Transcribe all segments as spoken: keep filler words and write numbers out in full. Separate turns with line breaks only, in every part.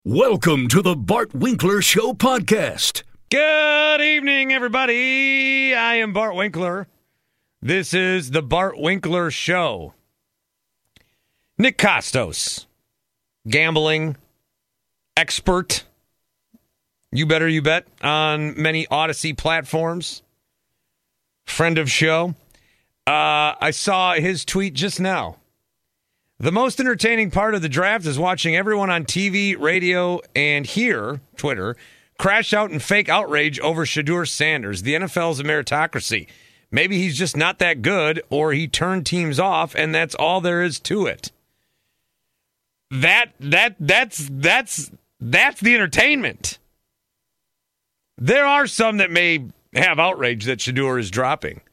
Welcome to the Bart Winkler Show podcast.
Good evening, everybody. I am Bart Winkler. This is the Bart Winkler Show. Nick Kostos, gambling expert. You better, you bet, on many Odyssey platforms. Friend of show. Uh, I saw his tweet just now. The most entertaining part of the draft is watching everyone on T V, radio, and here, Twitter, crash out in fake outrage over Shedeur Sanders. The N F L is a meritocracy. Maybe he's just not that good, or he turned teams off, and that's all there is to it. That that that's that's that's the entertainment. There are some that may have outrage that Shedeur is dropping.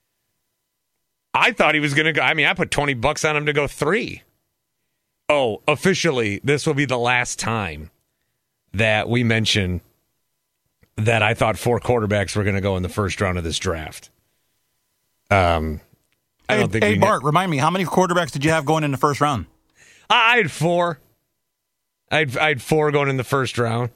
I thought he was going to go. I mean, I put twenty bucks on him to go three. Oh, officially, this will be the last time that we mention that I thought four quarterbacks were going to go in the first round of this draft. Um, I don't
hey,
think.
Hey,
we
Bart,
ne-
remind me, how many quarterbacks did you have going in the first round?
I had four. I had, I had four going in the first round.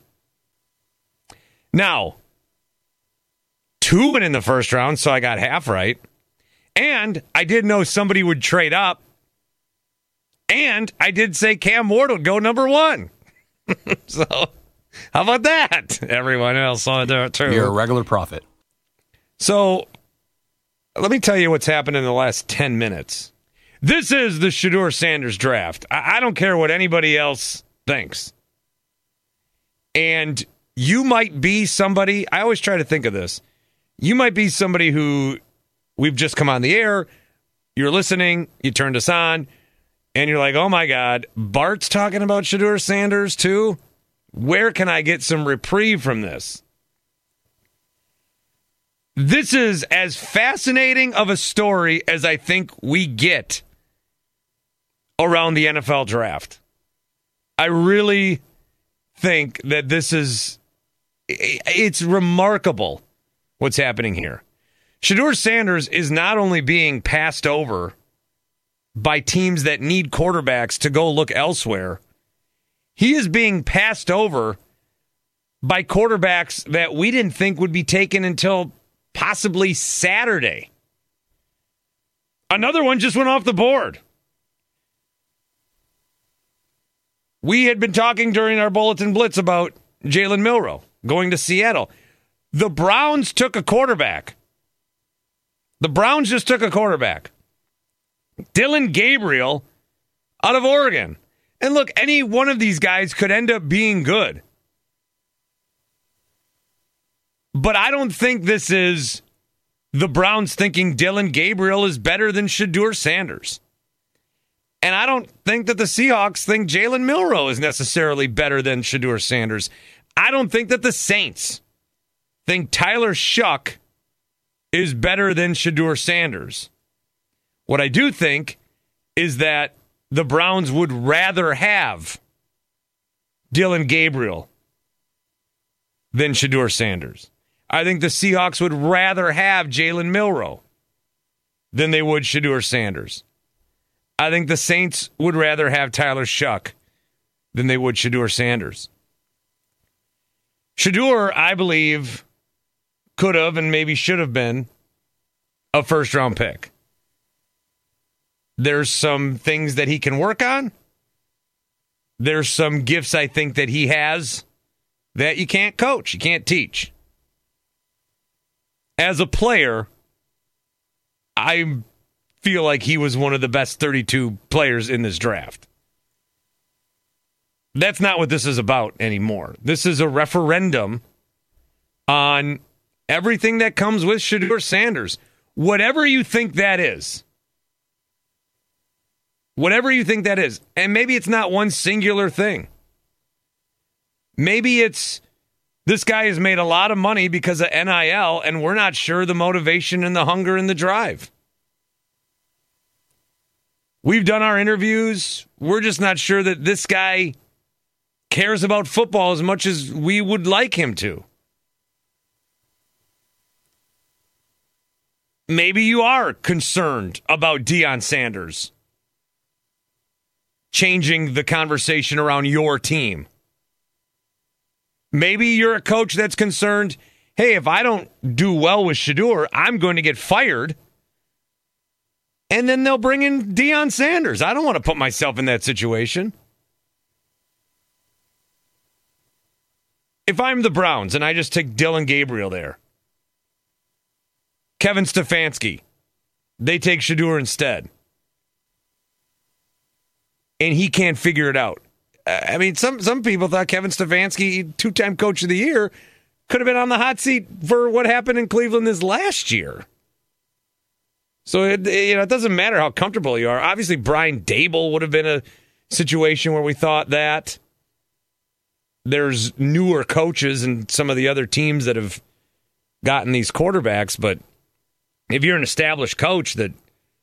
Now, two went in the first round, so I got half right. And I did know somebody would trade up. And I did say Cam Ward would go number one. So, how about that? Everyone else saw it too.
You're a regular prophet.
So, let me tell you what's happened in the last ten minutes. This is the Shedeur Sanders draft. I, I don't care what anybody else thinks. And you might be somebody, I always try to think of this. You might be somebody who, we've just come on the air, you're listening, you turned us on, and you're like, oh my God, Bart's talking about Shedeur Sanders too? Where can I get some reprieve from this? This is as fascinating of a story as I think we get around the N F L draft. I really think that this is, it's remarkable what's happening here. Shedeur Sanders is not only being passed over by teams that need quarterbacks to go look elsewhere, he is being passed over by quarterbacks that we didn't think would be taken until possibly Saturday. Another one just went off the board. We had been talking during our Bulletin Blitz about Jalen Milroe going to Seattle. The Browns took a quarterback. The Browns just took a quarterback. Dylan Gabriel out of Oregon. And look, any one of these guys could end up being good. But I don't think this is the Browns thinking Dylan Gabriel is better than Shedeur Sanders. And I don't think that the Seahawks think Jalen Milroe is necessarily better than Shedeur Sanders. I don't think that the Saints think Tyler Shuck is better than Shedeur Sanders. What I do think is that the Browns would rather have Dylan Gabriel than Shedeur Sanders. I think the Seahawks would rather have Jalen Milroe than they would Shedeur Sanders. I think the Saints would rather have Tyler Shuck than they would Shedeur Sanders. Shedeur, I believe, could have and maybe should have been a first-round pick. There's some things that he can work on. There's some gifts I think that he has that you can't coach, you can't teach. As a player, I feel like he was one of the best thirty-two players in this draft. That's not what this is about anymore. This is a referendum on everything that comes with Shedeur Sanders. Whatever you think that is. Whatever you think that is. And maybe it's not one singular thing. Maybe it's this guy has made a lot of money because of N I L, and we're not sure the motivation and the hunger and the drive. We've done our interviews. We're just not sure that this guy cares about football as much as we would like him to. Maybe you are concerned about Deion Sanders changing the conversation around your team. Maybe you're a coach that's concerned, hey, if I don't do well with Shedeur, I'm going to get fired. And then they'll bring in Deion Sanders. I don't want to put myself in that situation. If I'm the Browns and I just take Dylan Gabriel there, Kevin Stefanski, they take Shedeur instead. And he can't figure it out. I mean, some, some people thought Kevin Stefanski, two-time coach of the year, could have been on the hot seat for what happened in Cleveland this last year. So it, you know, it doesn't matter how comfortable you are. Obviously, Brian Daboll would have been a situation where we thought that. There's newer coaches and some of the other teams that have gotten these quarterbacks, but if you're an established coach that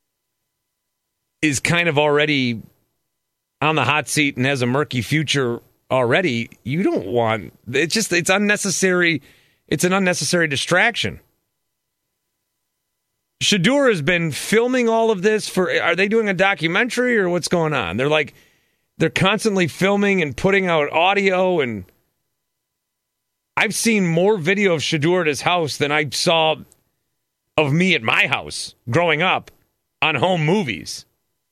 is kind of already on the hot seat and has a murky future already, you don't want, it's just, it's unnecessary. It's an unnecessary distraction. Shedeur has been filming all of this for, are they doing a documentary or what's going on? They're like, they're constantly filming and putting out audio, and I've seen more video of Shedeur at his house than I saw of me at my house growing up on home movies.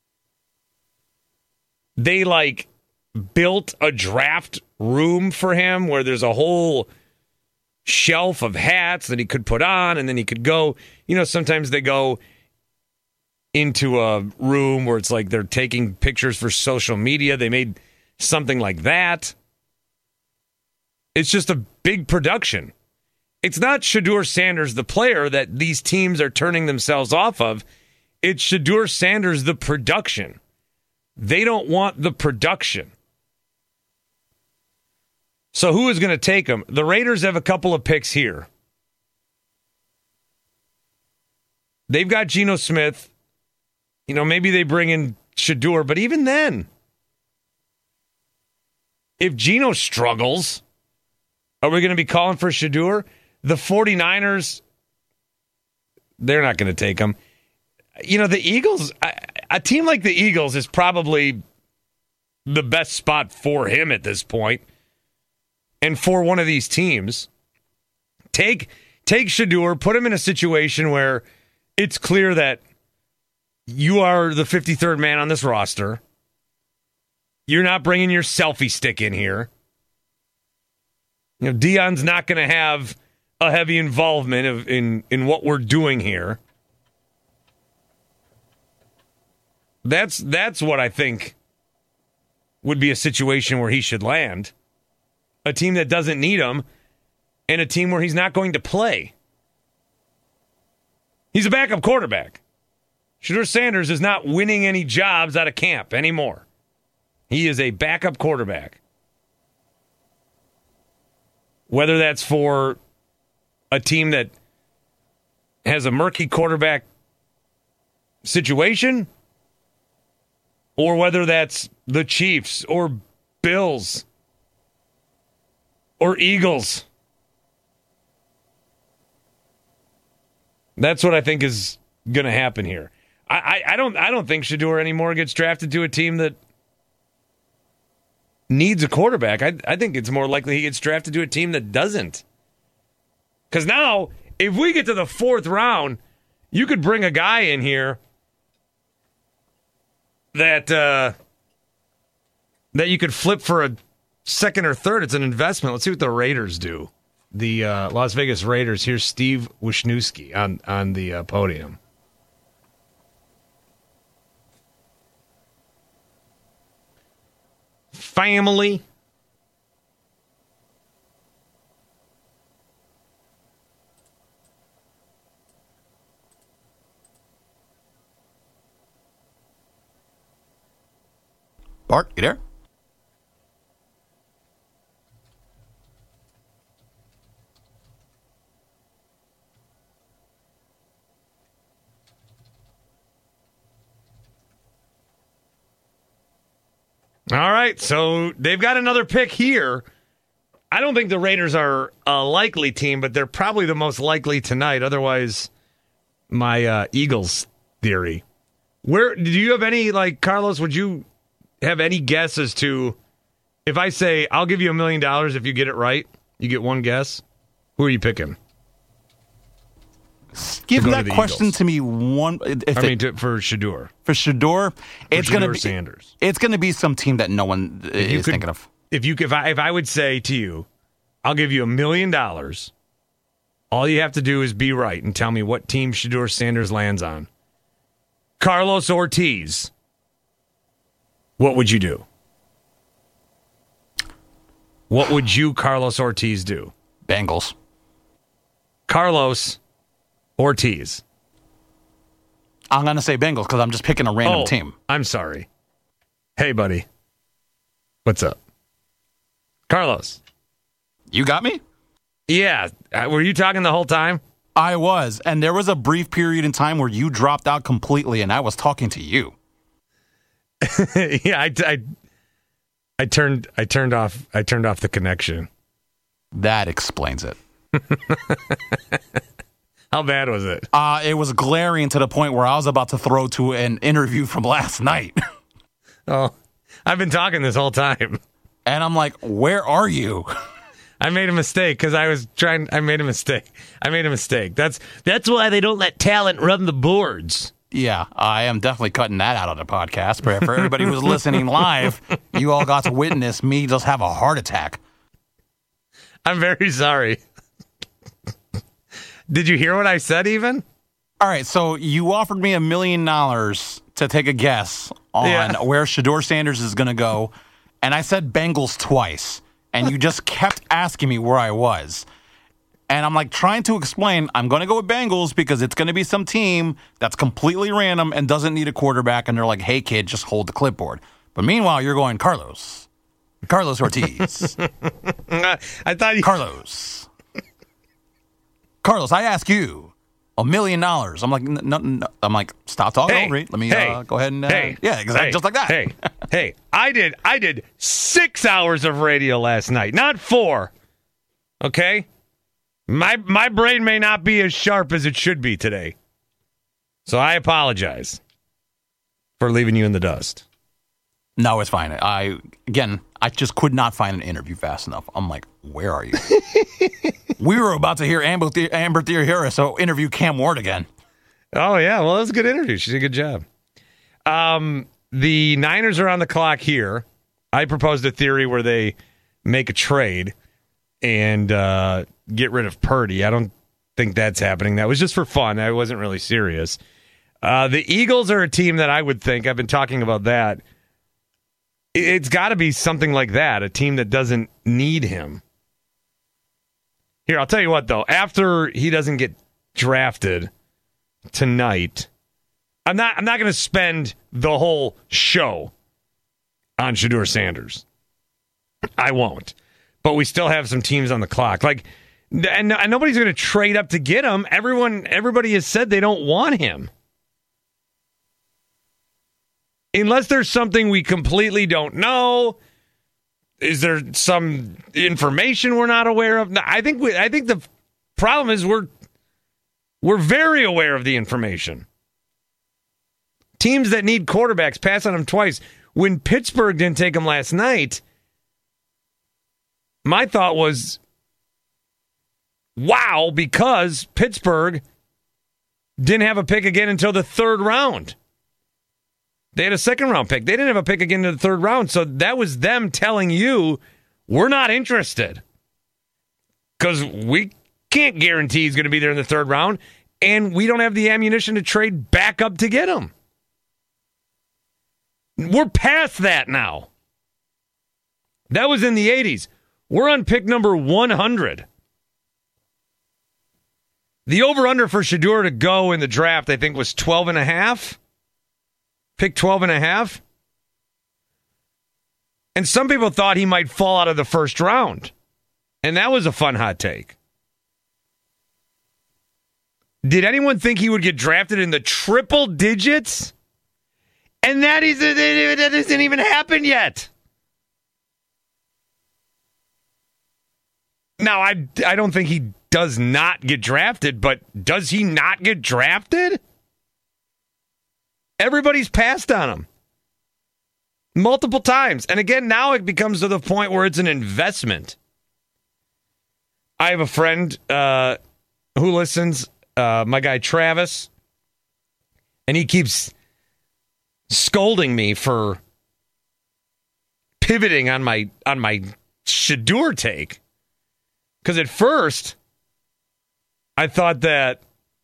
They like built a draft room for him where there's a whole shelf of hats that he could put on, and then he could go, you know, sometimes they go into a room where it's like they're taking pictures for social media. They made something like that. It's just a big production. It's not Shedeur Sanders, the player, that these teams are turning themselves off of. It's Shedeur Sanders, the production. They don't want the production. So who is going to take them? The Raiders have a couple of picks here. They've got Geno Smith. You know, maybe they bring in Shedeur, but even then, if Geno struggles, are we going to be calling for Shedeur? The 49ers, they're not going to take him. You know, the Eagles, a team like the Eagles is probably the best spot for him at this point. And for one of these teams, take take Shedeur, put him in a situation where it's clear that you are the fifty-third man on this roster. You're not bringing your selfie stick in here. You know, Deion's not going to have a heavy involvement of, in, in what we're doing here. That's that's what I think would be a situation where he should land. A team that doesn't need him, and a team where he's not going to play. He's a backup quarterback. Shedeur Sanders is not winning any jobs out of camp anymore. He is a backup quarterback. Whether that's for a team that has a murky quarterback situation, or whether that's the Chiefs or Bills or Eagles. That's what I think is going to happen here. I, I, I don't I don't think Shedeur anymore gets drafted to a team that needs a quarterback. I, I think it's more likely he gets drafted to a team that doesn't. Because now, if we get to the fourth round, you could bring a guy in here that uh, that you could flip for a second or third. It's an investment. Let's see what the Raiders do. The uh, Las Vegas Raiders. Here's Steve Wisniewski on, on the uh, podium. Family.
Bart, you there?
All right, so they've got another pick here. I don't think the Raiders are a likely team, but they're probably the most likely tonight. Otherwise, my uh, Eagles theory. Where do you have any, like, Carlos, would you have any guess as to, if I say, I'll give you a million dollars if you get it right, You get one guess. Who are you picking?
Give
to
that
to
question
Eagles?
to me one. If
I
it,
mean, to, for Shedeur.
for Shedeur, it's going to
Shedeur
be
Sanders.
It's going to be some team that no one
If you
is
could-
thinking of.
If you if I if I would say to you, I'll give you a million dollars. All you have to do is be right and tell me what team Shedeur Sanders lands on. Carlos Ortiz. What would you do? What would you, Carlos Ortiz, do?
Bengals.
Carlos Ortiz.
I'm going to say Bengals because I'm just picking a random
oh,
team.
I'm sorry. Hey, buddy. What's up? Carlos.
You got me?
Yeah. Uh, Were you talking the whole time?
I was. And there was a brief period in time where you dropped out completely and I was talking to you.
yeah, I, I, I turned I turned off I turned off the connection.
That explains it.
How bad was it?
Uh, it was glaring to the point where I was about to throw to an interview from last night.
Oh, I've been talking this whole time.
And I'm like, where are you?
I made a mistake because I was trying. I made a mistake. I made a mistake. That's that's why they don't let talent run the boards.
Yeah, I am definitely cutting that out of the podcast. But for everybody who's listening live, you all got to witness me just have a heart attack.
I'm very sorry. Did you hear what I said even?
All right, so you offered me a million dollars to take a guess on
Yeah.
where Shedeur Sanders is going to go, and I said Bengals twice, and you just kept asking me where I was. And I'm like trying to explain, I'm going to go with Bengals because it's going to be some team that's completely random and doesn't need a quarterback, and they're like, hey, kid, just hold the clipboard. But meanwhile, you're going Carlos. Carlos Ortiz.
I thought you.
Carlos. Carlos, I ask you a million dollars. I'm like, no, no, no. I'm like, stop talking
Hey,
over it. Let me
hey,
uh, go ahead and uh,
hey,
yeah, exactly,
hey,
just like that.
Hey, hey, I did, I did six hours of radio last night, not four. Okay, my my brain may not be as sharp as it should be today, so I apologize for leaving you in the dust.
No, it's fine. I again, I just could not find an interview fast enough. I'm like, where are you? We were about to hear Amber, the- Amber Theohara, so interview Cam Ward again.
Oh yeah, well, that was a good interview. She did a good job. Um, the Niners are on the clock here. I proposed a theory where they make a trade and uh, get rid of Purdy. I don't think that's happening. That was just for fun. I wasn't really serious. Uh, the Eagles are a team that I would think, I've been talking about that. It's got to be something like that, a team that doesn't need him. Here, I'll tell you what, though. After he doesn't get drafted tonight, I'm not I'm not going to spend the whole show on Shedeur Sanders. I won't. But we still have some teams on the clock. Like, and, and nobody's going to trade up to get him. Everyone, everybody has said they don't want him. Unless there's something we completely don't know. Is there some information we're not aware of? No, I think we, I think the problem is we're we're very aware of the information. Teams that need quarterbacks pass on them twice. When Pittsburgh didn't take him last night, my thought was, wow, because Pittsburgh didn't have a pick again until the third round. They had a second round pick. They didn't have a pick again in the third round. So that was them telling you, we're not interested. Because we can't guarantee he's going to be there in the third round. And we don't have the ammunition to trade back up to get him. We're past that now. That was in the eighties. We're on pick number one hundred. The over-under for Shedeur to go in the draft, I think, was twelve and a half. Pick twelve and a half. And some people thought he might fall out of the first round. And that was a fun hot take. Did anyone think he would get drafted in the triple digits? And that, is, that hasn't even happened yet. Now, I, I don't think he does not get drafted, but does he not get drafted? Everybody's passed on him multiple times. And again, now it becomes to the point where it's an investment. I have a friend uh, who listens, uh, my guy Travis, and he keeps scolding me for pivoting on my on my Shedeur take. Because at first, I thought that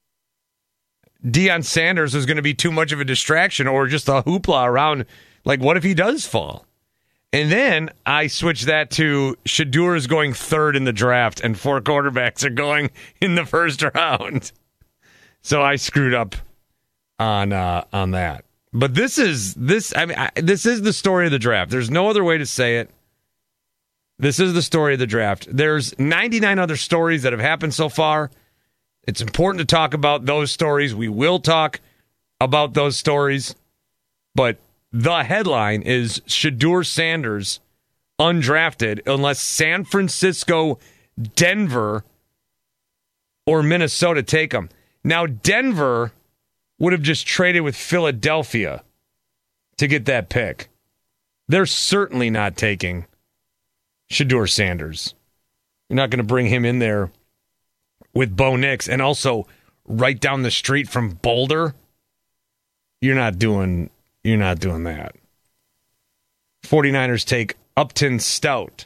Deion Sanders was going to be too much of a distraction or just a hoopla around, like, what if he does fall? And then I switched that to Shedeur is going third in the draft and four quarterbacks are going in the first round. So I screwed up on uh, on that. But this is this I mean I, this is the story of the draft. There's no other way to say it. This is the story of the draft. There's ninety-nine other stories that have happened so far. It's important to talk about those stories. We will talk about those stories. But the headline is Shedeur Sanders undrafted unless San Francisco, Denver, or Minnesota take him. Now, Denver would have just traded with Philadelphia to get that pick. They're certainly not taking Shedeur Sanders. You're not going to bring him in there with Bo Nix and also right down the street from Boulder. You're not doing you're not doing that. 49ers take Upton Stout.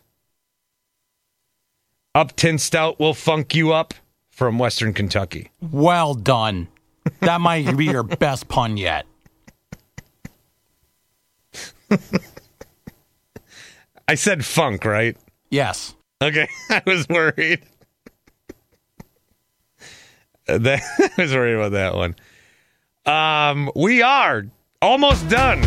Upton Stout will funk you up from Western Kentucky.
Well done. That might be your best pun yet.
I said funk, right?
Yes.
Okay, I was worried. That, I was worried about that one. Um, we are almost done.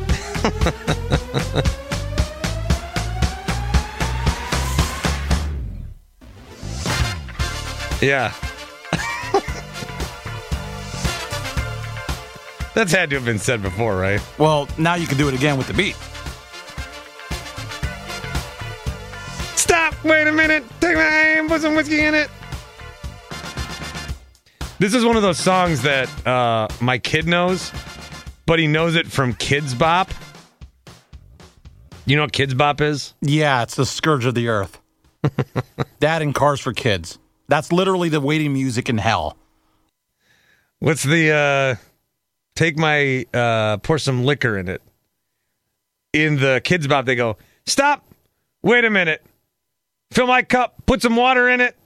Yeah. That's had to have been said before, right?
Well, now you can do it again with the beat.
Stop! Wait a minute! Take my hand, put some whiskey in it. This is one of those songs that uh, my kid knows, but he knows it from Kids Bop. You know what Kids Bop is?
Yeah, it's the scourge of the earth. That and Cars for Kids. That's literally the waiting music in hell.
What's the, uh, take my, uh, pour some liquor in it. In the Kids Bop, they go, stop, wait a minute, fill my cup, put some water in it.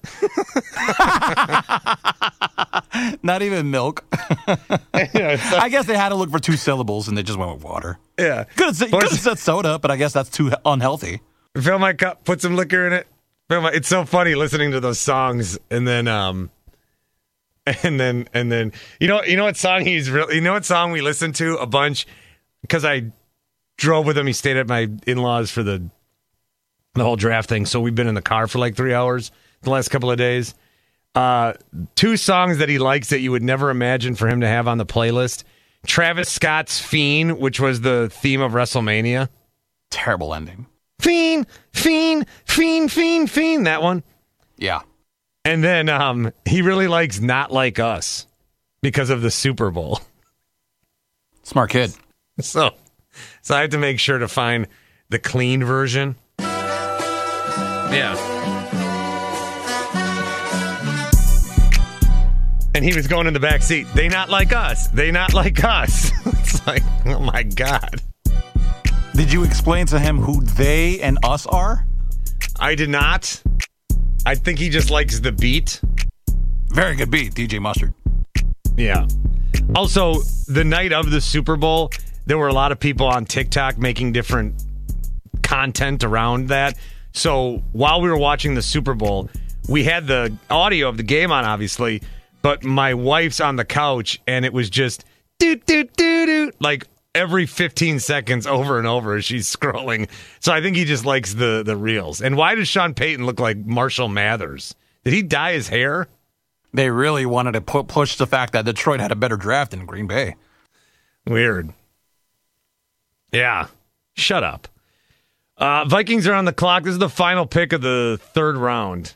Not even milk.
Yeah, so,
I guess they had to look for two syllables and they just went with water.
yeah.
Could have said, could have said soda, but I guess that's too unhealthy.
Fill my cup, put some liquor in it. Fill my, it's so funny listening to those songs and then, um, and then, and then, you know, you know what song he's really, you know what song we listened to a bunch because I drove with him. He stayed at my in-laws for the, the whole draft thing. So we've been in the car for like three hours the last couple of days. Uh, two songs that he likes that you would never imagine for him to have on the playlist. Travis Scott's Fiend, which was the theme of WrestleMania.
Terrible ending.
Fiend, Fiend, Fiend, Fiend, Fiend. That one.
Yeah.
And then um, he really likes Not Like Us because of the Super Bowl.
Smart kid.
So, so I have to make sure to find the clean version. Yeah. And he was going in the back seat. They not like us. They not like us. It's like, oh my God.
Did you explain to him who they and us are?
I did not. I think he just likes the beat.
Very good beat, D J Mustard.
Yeah. Also, the night of the Super Bowl, there were a lot of people on TikTok making different content around that. So while we were watching the Super Bowl, we had the audio of the game on, obviously, but my wife's on the couch, and it was just doot, doot, doot, doot, like every fifteen seconds over and over as she's scrolling. So I think he just likes the, the reels. And why does Sean Payton look like Marshall Mathers? Did he dye his hair?
They really wanted to pu- push the fact that Detroit had a better draft than Green Bay.
Weird. Yeah. Shut up. Uh, Vikings are on the clock. This is the final pick of the third round.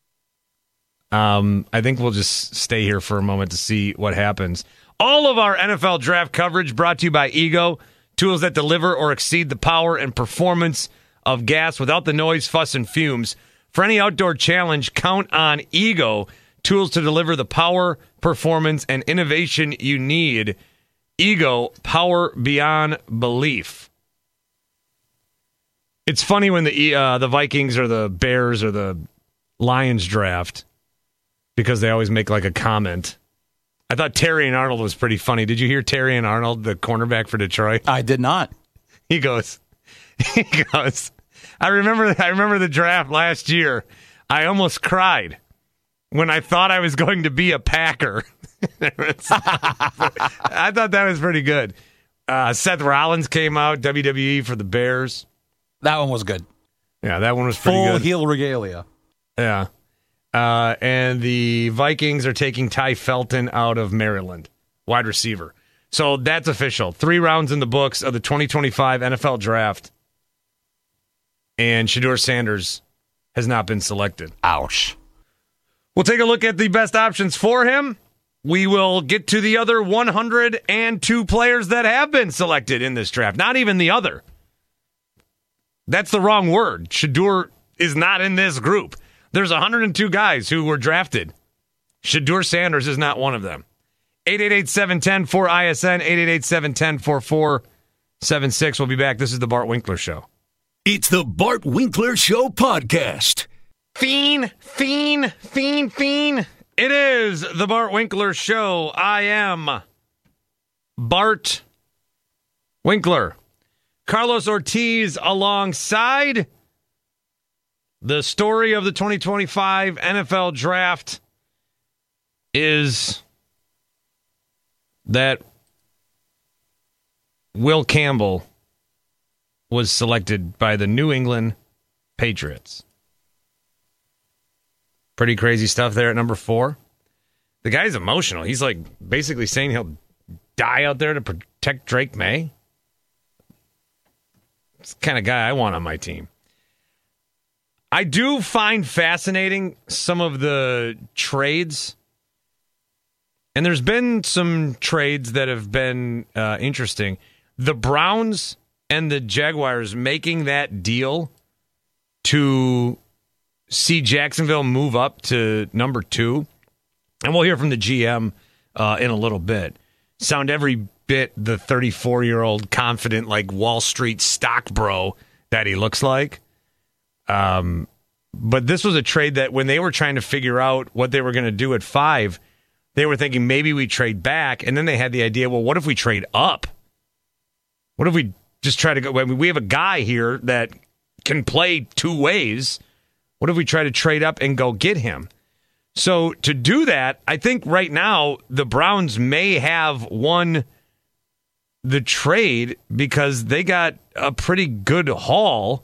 Um, I think we'll just stay here for a moment to see what happens. All of our N F L draft coverage brought to you by Ego, tools that deliver or exceed the power and performance of gas without the noise, fuss, and fumes. For any outdoor challenge, count on Ego, tools to deliver the power, performance, and innovation you need. Ego, power beyond belief. It's funny when the uh, the Vikings or the Bears or the Lions draft, because they always make like a comment. I thought Terry and Arnold was pretty funny. Did you hear Terry and Arnold, the cornerback for Detroit?
I did not.
He goes, he goes, I remember I remember the draft last year. I almost cried when I thought I was going to be a Packer. I thought that was pretty good. Uh, Seth Rollins came out, W W E for the Bears.
That one was good.
Yeah, that one was pretty
Full
good.
heel regalia.
Yeah. Uh, and the Vikings are taking Ty Felton out of Maryland, wide receiver. So that's official. Three rounds in the books of the twenty twenty-five N F L Draft. And Shedeur Sanders has not been selected.
Ouch.
We'll take a look at the best options for him. We will get to the other one hundred two players that have been selected in this draft. Not even the other. That's the wrong word. Shedeur is not in this group. There's one hundred two guys who were drafted. Shedeur Sanders is not one of them. eight eight eight, seven one zero, four I S N, eight eight eight, seven one zero, four four seven six. We'll be back. This is the Bart Winkler Show.
It's the Bart Winkler Show podcast.
Fiend, fiend, fiend, fiend. It is the Bart Winkler Show. I am Bart Winkler. Carlos Ortiz alongside. The story of the twenty twenty-five N F L Draft is that Will Campbell was selected by the New England Patriots. Pretty crazy stuff there at number four. The guy's emotional. He's like basically saying he'll die out there to protect Drake May. It's the kind of guy I want on my team. I do find fascinating some of the trades. And there's been some trades that have been uh, interesting. The Browns and the Jaguars making that deal to see Jacksonville move up to number two. And we'll hear from the G M uh, in a little bit. Sound every bit the thirty-four-year-old confident, like Wall Street stock bro that he looks like. Um, but this was a trade that when they were trying to figure out what they were going to do at five, they were thinking maybe we trade back. And then they had the idea, well, what if we trade up? What if we just try to go? I mean, we have a guy here that can play two ways. What if we try to trade up and go get him? So to do that, I think right now the Browns may have won the trade because they got a pretty good haul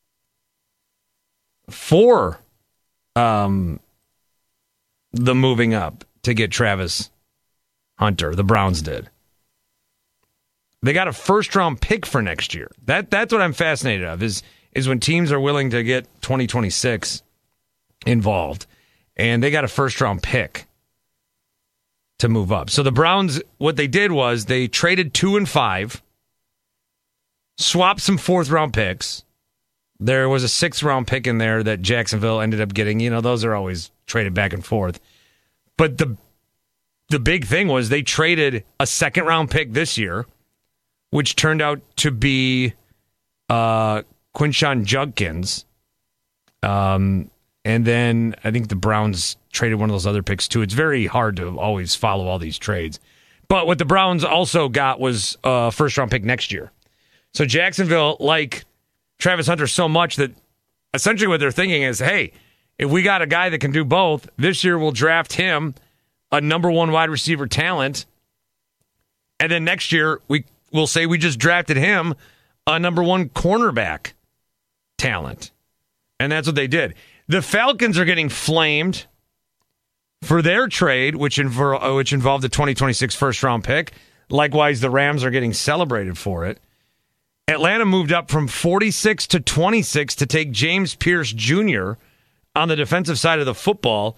for um, the moving up to get Travis Hunter. The Browns did. They got a first-round pick for next year. That That's what I'm fascinated of, is, is when teams are willing to get twenty twenty-six involved. And they got a first-round pick to move up. So the Browns, what they did was they traded two and five, swapped some fourth-round picks. There was a sixth-round pick in there that Jacksonville ended up getting. You know, those are always traded back and forth. But the the big thing was they traded a second-round pick this year, which turned out to be uh, Quinshon Judkins. Um, and then I think the Browns traded one of those other picks, too. It's very hard to always follow all these trades. But what the Browns also got was a first-round pick next year. So Jacksonville, like Travis Hunter so much that essentially what they're thinking is, hey, if we got a guy that can do both, this year we'll draft him a number one wide receiver talent, and then next year we will say we just drafted him a number one cornerback talent. And that's what they did. The Falcons are getting flamed for their trade, which, inv- which involved the twenty twenty-six first-round pick. Likewise, the Rams are getting celebrated for it. Atlanta moved up from forty-six to twenty-six to take James Pierce Junior on the defensive side of the football.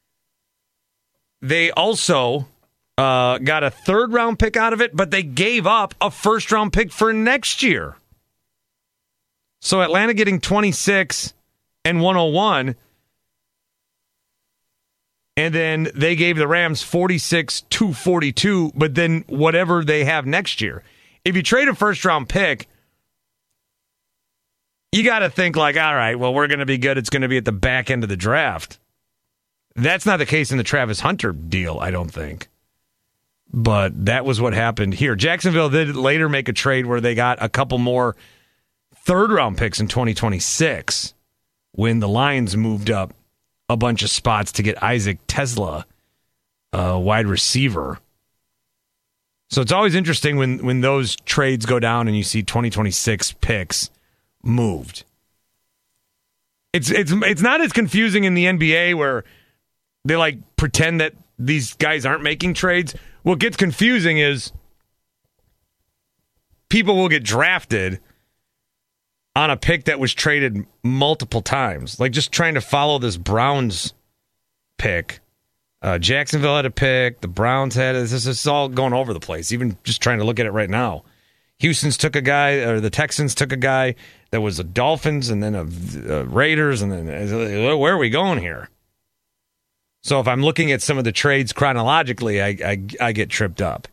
They also uh, got a third-round pick out of it, but they gave up a first-round pick for next year. So Atlanta getting twenty-six and one oh one. And then they gave the Rams forty-six to forty-two, but then whatever they have next year. If you trade a first-round pick, you got to think like, all right, well, we're going to be good. It's going to be at the back end of the draft. That's not the case in the Travis Hunter deal, I don't think. But that was what happened here. Jacksonville did later make a trade where they got a couple more third-round picks in twenty twenty-six when the Lions moved up a bunch of spots to get Isaac Tesla, a wide receiver. So it's always interesting when, when those trades go down and you see twenty twenty-six picks moved. It's it's it's not as confusing in the N B A where they like pretend that these guys aren't making trades. What gets confusing is people will get drafted on a pick that was traded multiple times. Like just trying to follow this Browns pick. Uh, Jacksonville had a pick. The Browns had it. This is all going over the place. Even just trying to look at it right now. Houston's took a guy, or the Texans took a guy that was a Dolphins and then a, a Raiders. And then uh, where are we going here? So if I'm looking at some of the trades chronologically, I, I, I get tripped up.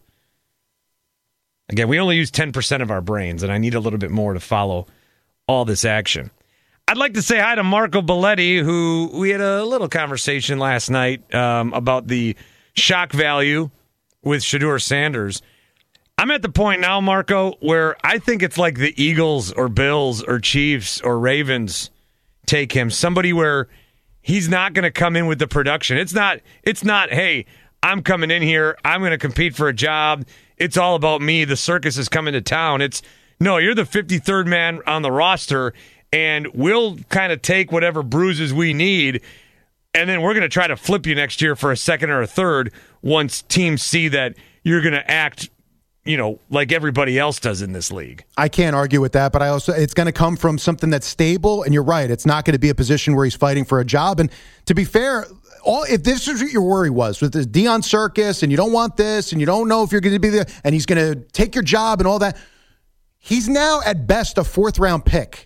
Again, we only use ten percent of our brains, and I need a little bit more to follow all this action. I'd like to say hi to Marco Belletti, who we had a little conversation last night um, about the shock value with Shedeur Sanders. I'm at the point now, Marco, where I think it's like the Eagles or Bills or Chiefs or Ravens take him. Somebody where he's not going to come in with the production. It's not, it's not, hey, I'm coming in here, I'm going to compete for a job. It's all about me. The circus is coming to town. It's, no, you're the fifty-third man on the roster, and we'll kind of take whatever bruises we need, and then we're going to try to flip you next year for a second or a third once teams see that you're going to act, you know, like everybody else does in this league.
I can't argue with that, but I also it's going to come from something that's stable, and you're right. It's not going to be a position where he's fighting for a job. And to be fair, all if this is what your worry was with this Deion circus, and you don't want this, and you don't know if you're going to be there, and he's going to take your job and all that, he's now at best a fourth-round pick.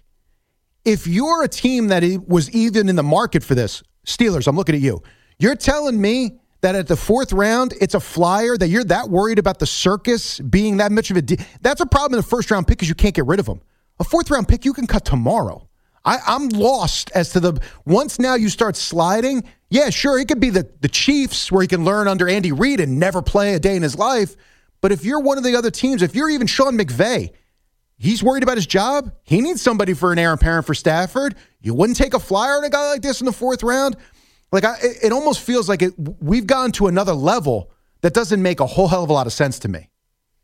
If you're a team that was even in the market for this, Steelers, I'm looking at you. You're telling me that at the fourth round, it's a flyer, that you're that worried about the circus being that much of a de- that's a problem in the first round pick because you can't get rid of them. A fourth round pick you can cut tomorrow. I, I'm lost as to the once now you start sliding. Yeah, sure, it could be the, the Chiefs where he can learn under Andy Reid and never play a day in his life. But if you're one of the other teams, if you're even Sean McVay, he's worried about his job. He needs somebody for an heir apparent for Stafford. You wouldn't take a flyer on a guy like this in the fourth round. Like, I, it almost feels like it, we've gone to another level that doesn't make a whole hell of a lot of sense to me.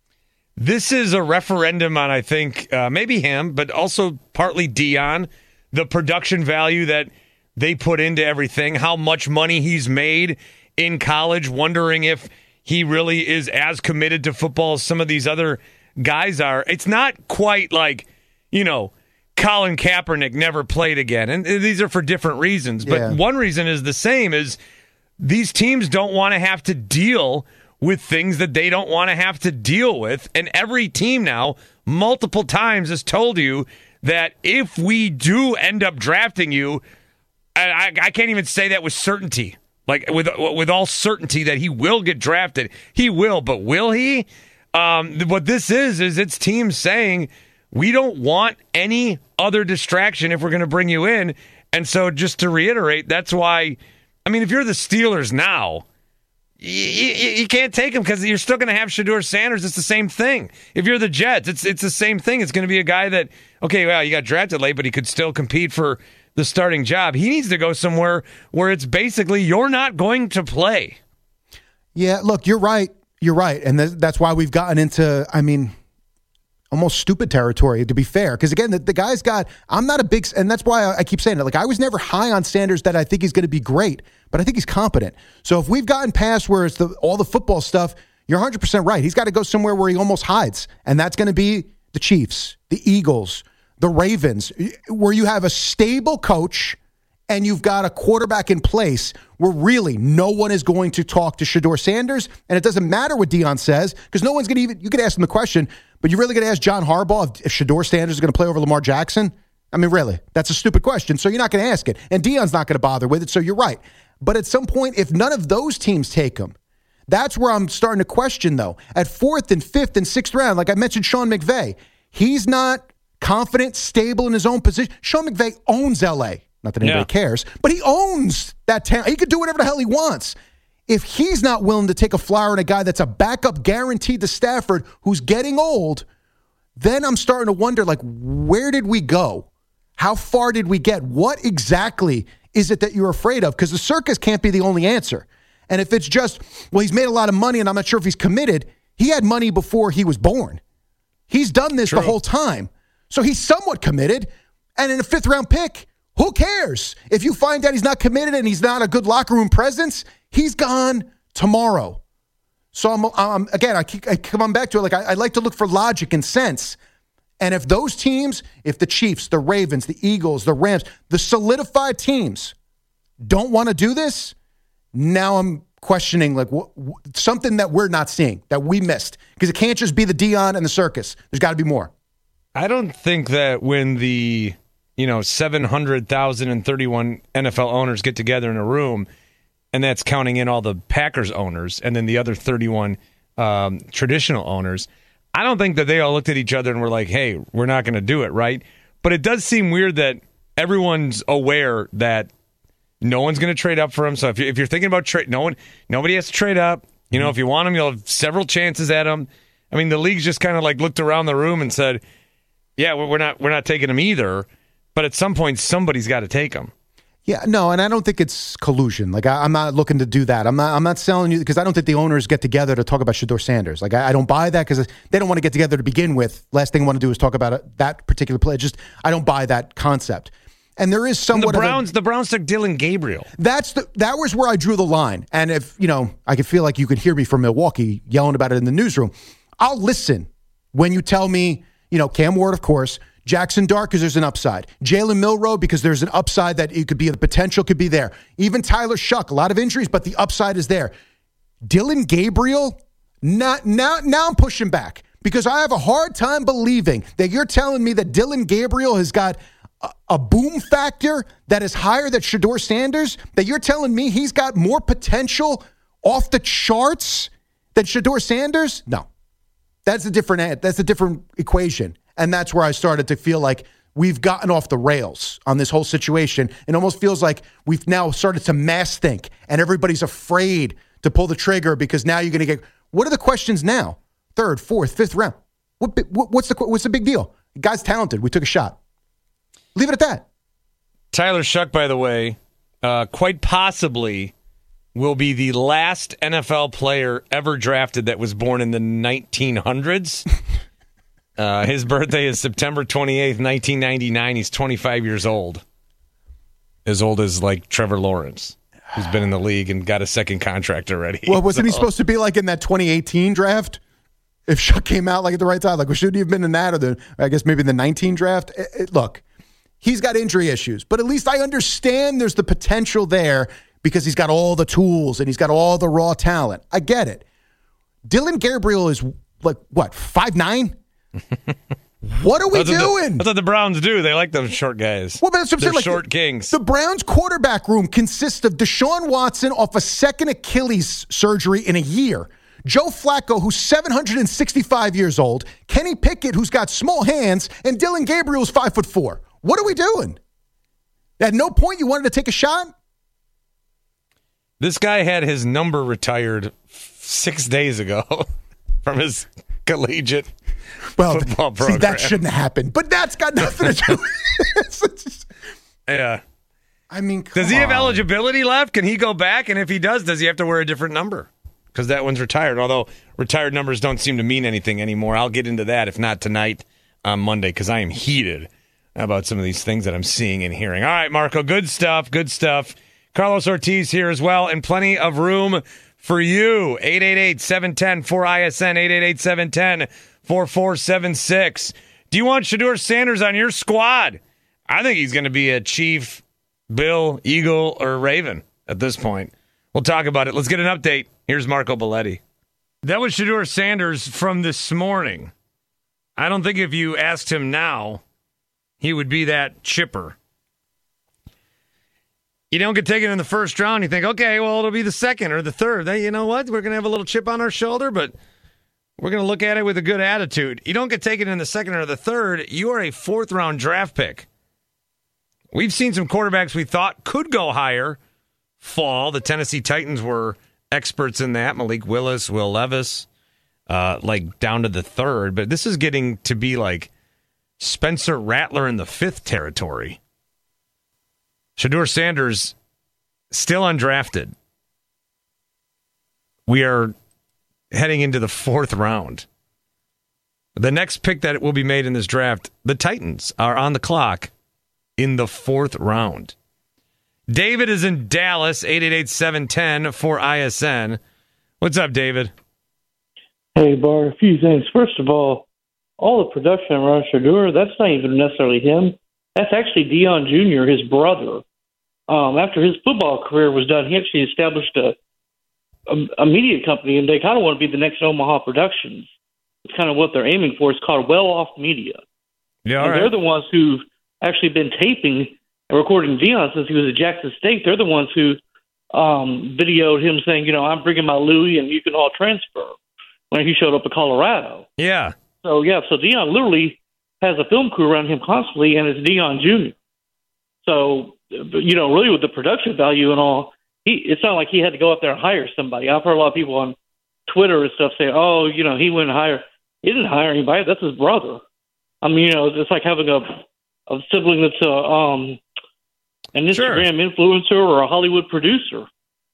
This is a referendum on, I think, uh, maybe him, but also partly Deion, the production value that they put into everything, how much money he's made in college, wondering if he really is as committed to football as some of these other guys are. It's not quite like, you know, Colin Kaepernick never played again. And these are for different reasons. But
yeah.
One reason is the same, is these teams don't want to have to deal with things that they don't want to have to deal with. And every team now, multiple times, has told you that if we do end up drafting you, I, I can't even say that with certainty. Like, with with all certainty that he will get drafted. He will, but will he? Um, what this is, is it's teams saying, we don't want any other distraction if we're going to bring you in. And so just to reiterate, that's why, I mean, if you're the Steelers now, you, you, you can't take him because you're still going to have Shedeur Sanders. It's the same thing. If you're the Jets, it's it's the same thing. It's going to be a guy that, okay, well, you got drafted late, but he could still compete for the starting job. He needs to go somewhere where it's basically you're not going to play.
Yeah, look, you're right. You're right. And th- that's why we've gotten into, I mean, almost stupid territory, to be fair. Because, again, the, the guy's got, I'm not a big, and that's why I, I keep saying it. Like, I was never high on Sanders that I think he's going to be great, but I think he's competent. So if we've gotten past where it's the, all the football stuff, you're one hundred percent right. He's got to go somewhere where he almost hides. And that's going to be the Chiefs, the Eagles, the Ravens, where you have a stable coach and you've got a quarterback in place where really no one is going to talk to Shedeur Sanders, and it doesn't matter what Deion says because no one's going to even, you could ask him the question, but you're really going to ask John Harbaugh if, if Shedeur Sanders is going to play over Lamar Jackson? I mean, really, that's a stupid question. So you're not going to ask it. And Deion's not going to bother with it. So you're right. But at some point, if none of those teams take him, that's where I'm starting to question, though. At fourth and fifth and sixth round, like I mentioned, Sean McVay, he's not confident, stable in his own position. Sean McVay owns L A. Not that anybody
Yeah.
cares, but he owns that town. He could do whatever the hell he wants. If he's not willing to take a flyer on a guy that's a backup guaranteed to Stafford who's getting old, then I'm starting to wonder, like, where did we go? How far did we get? What exactly is it that you're afraid of? Because the circus can't be the only answer. And if it's just, well, he's made a lot of money and I'm not sure if he's committed, he had money before he was born. He's done this
True.
the whole time. So he's somewhat committed. And in a fifth round pick, who cares? If you find out he's not committed and he's not a good locker room presence, he's gone tomorrow. So I'm, I'm again, I, keep, I come back to it. Like I, I like to look for logic and sense. And if those teams, if the Chiefs, the Ravens, the Eagles, the Rams, the solidified teams don't want to do this, now I'm questioning like wh- wh- something that we're not seeing, that we missed. Because it can't just be the Deion and the circus. There's got to be more.
I don't think that when the, you know, seven hundred thousand thirty-one N F L owners get together in a room, and that's counting in all the Packers owners and then the other thirty-one um, traditional owners, I don't think that they all looked at each other and were like, hey, we're not going to do it, right? But it does seem weird that everyone's aware that no one's going to trade up for him. So if you're, if you're thinking about trade, no one, nobody has to trade up. You know, if you want him, you'll have several chances at him. I mean, the league's just kind of like looked around the room and said, yeah, we're not we're not taking him either. But at some point, somebody's got to take him.
Yeah, no, and I don't think it's collusion. Like I, I'm not looking to do that. I'm not. I'm not selling you because I don't think the owners get together to talk about Shedeur Sanders. Like I, I don't buy that because they don't want to get together to begin with. Last thing I want to do is talk about it, that particular play. Just I don't buy that concept. And there is
And
somewhat
the Browns,
of a,
the Browns took Dylan Gabriel.
that's the that was where I drew the line. And if you know, I could feel like you could hear me from Milwaukee yelling about it in the newsroom. I'll listen when you tell me, you know, Cam Ward, of course. Jackson Dart, because there's an upside. Jalen Milroe, because there's an upside that it could be, the potential could be there. Even Tyler Shuck, a lot of injuries, but the upside is there. Dylan Gabriel, not, now, now I'm pushing back because I have a hard time believing that you're telling me that Dylan Gabriel has got a, a boom factor that is higher than Shedeur Sanders, that you're telling me he's got more potential off the charts than Shedeur Sanders? No. That's a different, that's a different equation. And that's where I started to feel like we've gotten off the rails on this whole situation. It almost feels like we've now started to mass think and everybody's afraid to pull the trigger because now you're going to get, what are the questions now? Third, fourth, fifth round. What, what, what's the what's the big deal? The guy's talented. We took a shot. Leave it at that.
Tyler Shuck, by the way, uh, quite possibly will be the last N F L player ever drafted that was born in the nineteen hundreds. Uh, his birthday is September twenty-eighth, nineteen ninety-nine. He's twenty-five years old. As old as, like, Trevor Lawrence, who's been in the league and got a second contract already.
Well, wasn't
So-
he supposed to be like in that twenty eighteen draft? If Shuck came out like at the right time, like, well, shouldn't he have been in that or the, I guess maybe the nineteen draft? It, it, look, he's got injury issues, but at least I understand there's the potential there because he's got all the tools and he's got all the raw talent. I get it. Dylan Gabriel is like, what, five nine? What are we
That's what the-
doing?
That's what the Browns do. They like those short guys.
Well, but that's what I'm
They're
saying, like,
short kings.
The Browns quarterback room consists of Deshaun Watson off a second Achilles surgery in a year, Joe Flacco, who's seven hundred sixty-five years old, Kenny Pickett, who's got small hands, and Dylan Gabriel, who's five foot four. What are we doing? At no point you wanted to take a shot?
This guy had his number retired six days ago from his collegiate
Well,
football
see,
program.
that shouldn't happen. But that's got nothing to do with it.
Yeah.
I mean,
Does he have
come on.
eligibility left? Can he go back? And if he does, does he have to wear a different number? Because that one's retired. Although retired numbers don't seem to mean anything anymore. I'll get into that, if not tonight, on Monday, because I am heated about some of these things that I'm seeing and hearing. All right, Marco, good stuff, good stuff. Carlos Ortiz here as well, and plenty of room for you. eight eight eight, seven one zero, four I S N, eight eight eight, seven one zero, four four seven six. Do you want Shedeur Sanders on your squad? I think he's going to be a Chief, Bill, Eagle, or Raven at this point. We'll talk about it. Let's get an update. Here's Marco Belletti. That was Shedeur Sanders from this morning. I don't think if you asked him now, he would be that chipper. You don't get taken in the first round, you think, okay, well, it'll be the second or the third. Then, you know what? We're going to have a little chip on our shoulder, but we're going to look at it with a good attitude. You don't get taken in the second or the third, you are a fourth-round draft pick. We've seen some quarterbacks we thought could go higher fall. The Tennessee Titans were experts in that. Malik Willis, Will Levis, uh, like down to the third. But this is getting to be like Spencer Rattler in the fifth territory. Shedeur Sanders, still undrafted. We are heading into the fourth round. The next pick that will be made in this draft, the Titans are on the clock in the fourth round. David is in Dallas, eight eight eight, seven one zero for I S N. What's up, David?
Hey, Bart, a few things. First of all, all the production around Shedeur, that's not even necessarily him. That's actually Deion Junior, his brother. Um, after his football career was done, he actually established a, a, a media company, and they kind of want to be the next Omaha Productions. It's kind of what they're aiming for. It's called Well Off Media.
Yeah, all
and
right.
They're the ones who've actually been taping and recording Deion since he was at Jackson State. They're the ones who um, videoed him saying, you know, I'm bringing my Louis and you can all transfer when he showed up at Colorado.
Yeah.
So, yeah, so Deion literally has a film crew around him constantly, and it's Deion Junior So, you know, really with the production value and all, he it's not like he had to go up there and hire somebody. I've heard a lot of people on Twitter and stuff say, oh, you know, he wouldn't hire. He didn't hire anybody. That's his brother. I mean, you know, it's like having a, a sibling that's a, um, an Instagram sure. influencer or a Hollywood producer.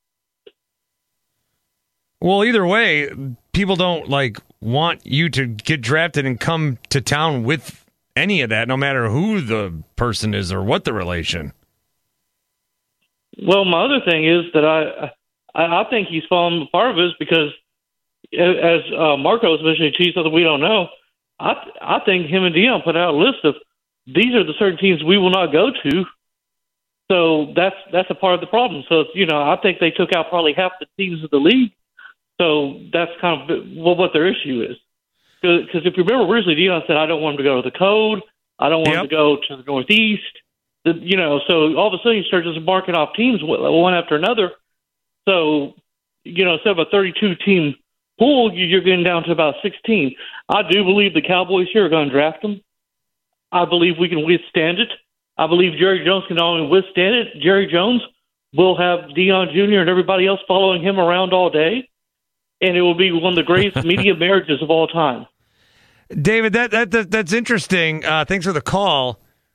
Well, either way, people don't, like, want you to get drafted and come to town with any of that, no matter who the person is or what the relation.
Well, my other thing is that I I, I think he's fallen part of it is because, as uh, Marco was mentioning to you, something we don't know, I I think him and Deion put out a list of these are the certain teams we will not go to. So that's that's a part of the problem. So, you know, I think they took out probably half the teams of the league. So that's kind of what their issue is. Because if you remember, originally Deion said, I don't want him to go to the Code. I don't want yep. him to go to the Northeast. The, you know, so all of a sudden you start just marking off teams one after another. So, you know, instead of a thirty-two team pool, you're getting down to about sixteen. I do believe the Cowboys here are going to draft them. I believe we can withstand it. I believe Jerry Jones can not only withstand it, Jerry Jones will have Deion Junior and everybody else following him around all day. And it will be one of the greatest media marriages of all time.
David, that, that, that that's interesting. Uh, thanks for the call.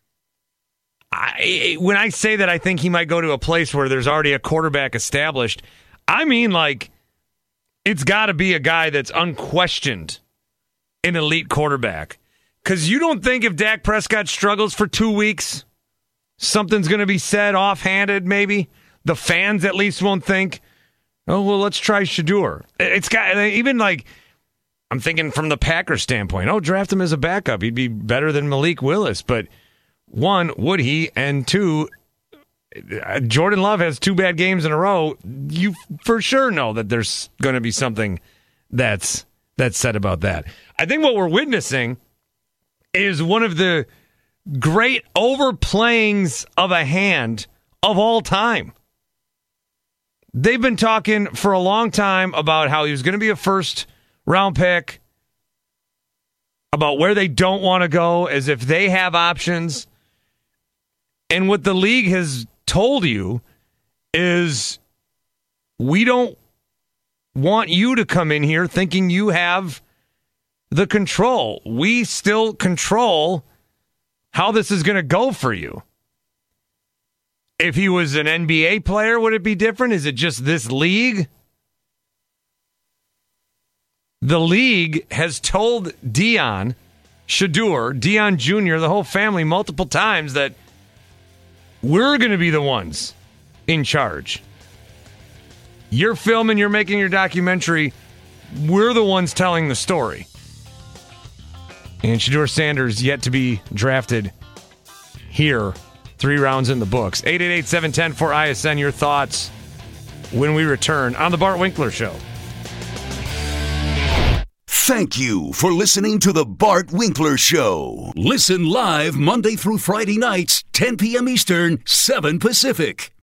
I, when I say that I think he might go to a place where there's already a quarterback established, I mean, like, it's got to be a guy that's unquestioned an elite quarterback. Because you don't think if Dak Prescott struggles for two weeks, something's going to be said offhanded, maybe? The fans at least won't think, oh, well, let's try Shedeur. It's got, even like, I'm thinking from the Packers standpoint, oh, draft him as a backup. He'd be better than Malik Willis. But one, would he? And two, Jordan Love has two bad games in a row. You for sure know that there's going to be something that's that's said about that. I think what we're witnessing is one of the great overplayings of a hand of all time. They've been talking for a long time about how he was going to be a first round pick, about where they don't want to go, as if they have options. And what the league has told you is, we don't want you to come in here thinking you have the control. We still control how this is going to go for you. If he was an N B A player, would it be different? Is it just this league? The league has told Deion, Shedeur, Deion Junior, the whole family multiple times that we're going to be the ones in charge. You're filming, you're making your documentary. We're the ones telling the story. And Shedeur Sanders yet to be drafted here. Three rounds in the books. eight eight eight, seven one zero for I S N. Your thoughts when we return on The Bart Winkler Show.
Thank you for listening to The Bart Winkler Show. Listen live Monday through Friday nights, ten p.m. Eastern, seven Pacific.